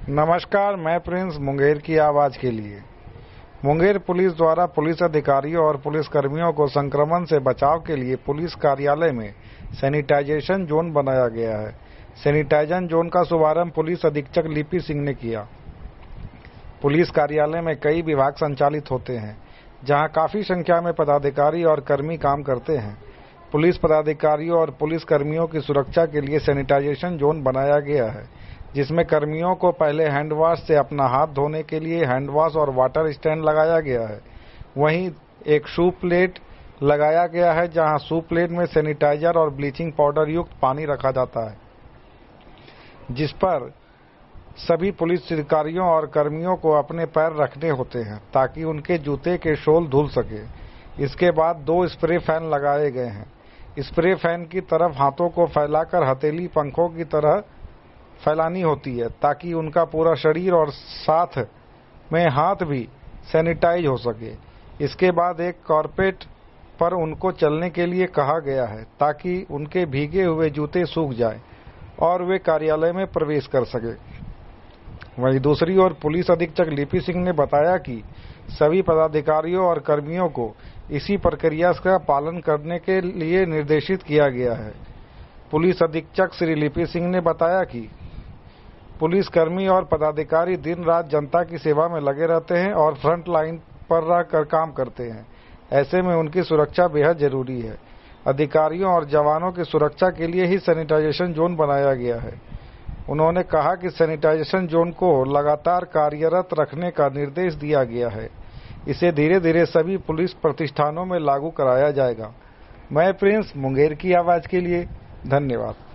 नमस्कार, मैं प्रिंस मुंगेर की आवाज के लिए। मुंगेर पुलिस द्वारा पुलिस अधिकारियों और पुलिस कर्मियों को संक्रमण से बचाव के लिए पुलिस कार्यालय में सैनिटाइजेशन जोन बनाया गया है। सैनिटाइजेशन जोन का शुभारंभ पुलिस अधीक्षक लिपि सिंह ने किया। पुलिस कार्यालय में कई विभाग संचालित होते हैं, जहां काफी संख्या में पदाधिकारी और कर्मी काम करते हैं। पुलिस पदाधिकारियों और पुलिस कर्मियों की सुरक्षा के लिए सैनिटाइजेशन जोन बनाया गया है, जिसमें कर्मियों को पहले हैंड वॉश से अपना हाथ धोने के लिए हैंड वॉश और वाटर स्टैंड लगाया गया है। वहीं एक शू प्लेट लगाया गया है, जहां शू प्लेट में सैनिटाइजर और ब्लीचिंग पाउडर युक्त पानी रखा जाता है, जिस पर सभी पुलिस अधिकारियों और कर्मियों को अपने पैर रखने होते हैं ताकि उनके जूते के सोल धुल सके। इसके बाद 2 स्प्रे फैन लगाए गए हैं। स्प्रे फैन की तरफ हाथों को फैलाकर हथेली पंखों की तरह फैलानी होती है ताकि उनका पूरा शरीर और साथ में हाथ भी सैनिटाइज हो सके। इसके बाद एक कारपेट पर उनको चलने के लिए कहा गया है ताकि उनके भीगे हुए जूते सूख जाएं और वे कार्यालय में प्रवेश कर सके। वहीं दूसरी ओर पुलिस अधीक्षक लिपि सिंह ने बताया कि सभी पदाधिकारियों और कर्मियों को इसी प्रक्रिया का पालन करने के लिए निर्देशित किया गया है। पुलिस अधीक्षक श्री लिपि सिंह ने बताया कि पुलिसकर्मी और पदाधिकारी दिन रात जनता की सेवा में लगे रहते हैं और फ्रंट लाइन पर रहकर काम करते हैं। ऐसे में उनकी सुरक्षा बेहद जरूरी है। अधिकारियों और जवानों की सुरक्षा के लिए ही सैनिटाइजेशन जोन बनाया गया है। उन्होंने कहा कि सैनिटाइजेशन जोन को लगातार कार्यरत रखने का निर्देश दिया गया है। इसे धीरे धीरे सभी पुलिस प्रतिष्ठानों में लागू कराया जाएगा। मैं प्रिंस मुंगेर की आवाज के लिए, धन्यवाद।